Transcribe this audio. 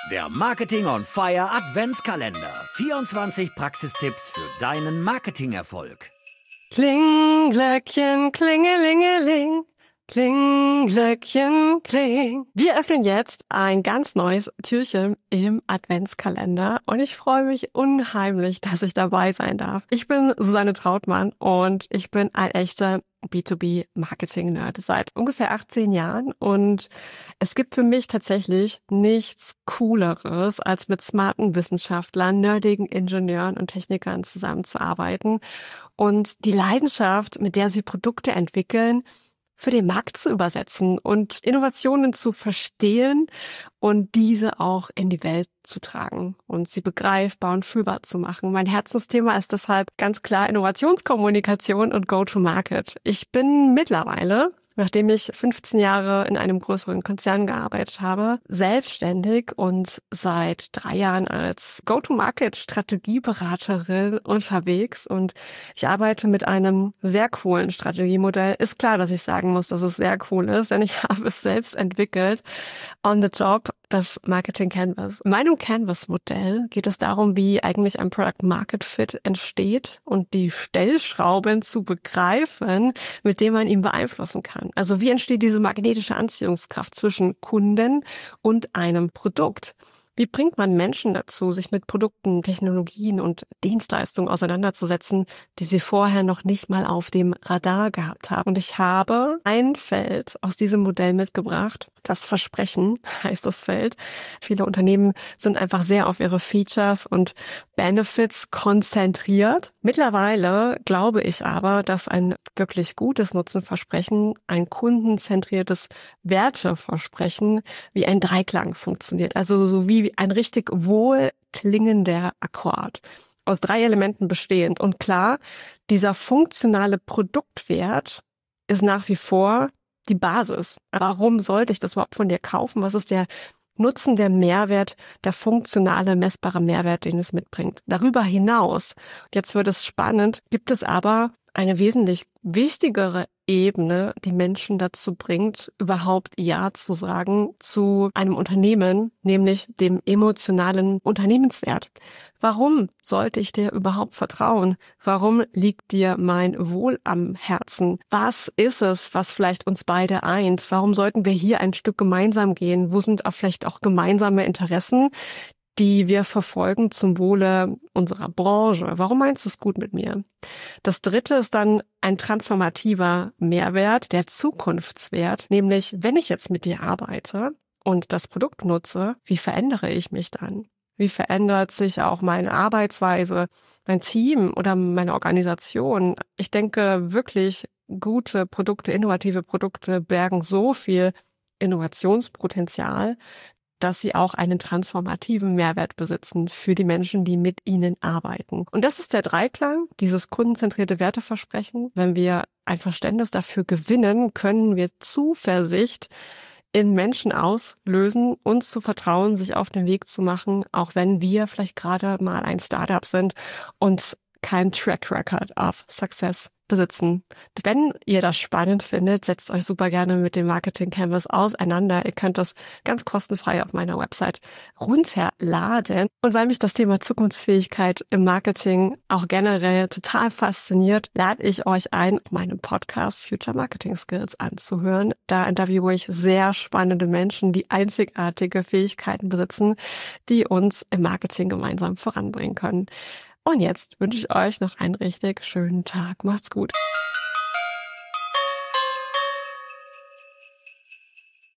Der Marketing on Fire Adventskalender. 24 Praxistipps für deinen Marketingerfolg. Klinglöckchen, klingelingeling. Klinglöckchen, kling. Wir öffnen jetzt ein ganz neues Türchen im Adventskalender und ich freue mich unheimlich, dass ich dabei sein darf. Ich bin Susanne Trautmann und ich bin ein echter B2B-Marketing-Nerd seit ungefähr 18 Jahren und es gibt für mich tatsächlich nichts Cooleres, als mit smarten Wissenschaftlern, nerdigen Ingenieuren und Technikern zusammenzuarbeiten und die Leidenschaft, mit der sie Produkte entwickeln, für den Markt zu übersetzen und Innovationen zu verstehen und diese auch in die Welt zu tragen und sie begreifbar und fühlbar zu machen. Mein Herzensthema ist deshalb ganz klar Innovationskommunikation und Go-to-Market. Ich bin mittlerweile, nachdem ich 15 Jahre in einem größeren Konzern gearbeitet habe, selbstständig und seit 3 Jahren als Go-to-Market-Strategieberaterin unterwegs und ich arbeite mit einem sehr coolen Strategiemodell. Ist klar, dass ich sagen muss, dass es sehr cool ist, denn ich habe es selbst entwickelt on the job, das Marketing Canvas. In meinem Canvas-Modell geht es darum, wie eigentlich ein Product-Market-Fit entsteht und die Stellschrauben zu begreifen, mit denen man ihn beeinflussen kann. Also wie entsteht diese magnetische Anziehungskraft zwischen Kunden und einem Produkt? Wie bringt man Menschen dazu, sich mit Produkten, Technologien und Dienstleistungen auseinanderzusetzen, die sie vorher noch nicht mal auf dem Radar gehabt haben? Und ich habe ein Feld aus diesem Modell mitgebracht. Das Versprechen heißt das Feld. Viele Unternehmen sind einfach sehr auf ihre Features und Benefits konzentriert. Mittlerweile glaube ich aber, dass ein wirklich gutes Nutzenversprechen, ein kundenzentriertes Werteversprechen wie ein Dreiklang funktioniert. Also so wie ein richtig wohlklingender Akkord. Aus 3 Elementen bestehend. Und klar, dieser funktionale Produktwert ist nach wie vor die Basis. Warum sollte ich das überhaupt von dir kaufen? Was ist der Nutzen, der Mehrwert, der funktionale, messbare Mehrwert, den es mitbringt? Darüber hinaus, jetzt wird es spannend, gibt es aber eine wesentlich wichtigere Ebene, die Menschen dazu bringt, überhaupt Ja zu sagen zu einem Unternehmen, nämlich dem emotionalen Unternehmenswert. Warum sollte ich dir überhaupt vertrauen? Warum liegt dir mein Wohl am Herzen? Was ist es, was vielleicht uns beide eint? Warum sollten wir hier ein Stück gemeinsam gehen? Wo sind auch vielleicht auch gemeinsame Interessen, die wir verfolgen zum Wohle unserer Branche? Warum meinst du es gut mit mir? Das 3. ist dann ein transformativer Mehrwert, der Zukunftswert, nämlich wenn ich jetzt mit dir arbeite und das Produkt nutze, wie verändere ich mich dann? Wie verändert sich auch meine Arbeitsweise, mein Team oder meine Organisation? Ich denke wirklich, gute Produkte, innovative Produkte bergen so viel Innovationspotenzial, dass sie auch einen transformativen Mehrwert besitzen für die Menschen, die mit ihnen arbeiten. Und das ist der Dreiklang, dieses kundenzentrierte Werteversprechen. Wenn wir ein Verständnis dafür gewinnen, können wir Zuversicht in Menschen auslösen, uns zu vertrauen, sich auf den Weg zu machen, auch wenn wir vielleicht gerade mal ein Startup sind und kein Track Record of Success besitzen. Wenn ihr das spannend findet, setzt euch super gerne mit dem Marketing Canvas auseinander. Ihr könnt das ganz kostenfrei auf meiner Website runterladen. Und weil mich das Thema Zukunftsfähigkeit im Marketing auch generell total fasziniert, lade ich euch ein, meinen Podcast Future Marketing Skills anzuhören. Da interviewe ich sehr spannende Menschen, die einzigartige Fähigkeiten besitzen, die uns im Marketing gemeinsam voranbringen können. Und jetzt wünsche ich euch noch einen richtig schönen Tag. Macht's gut.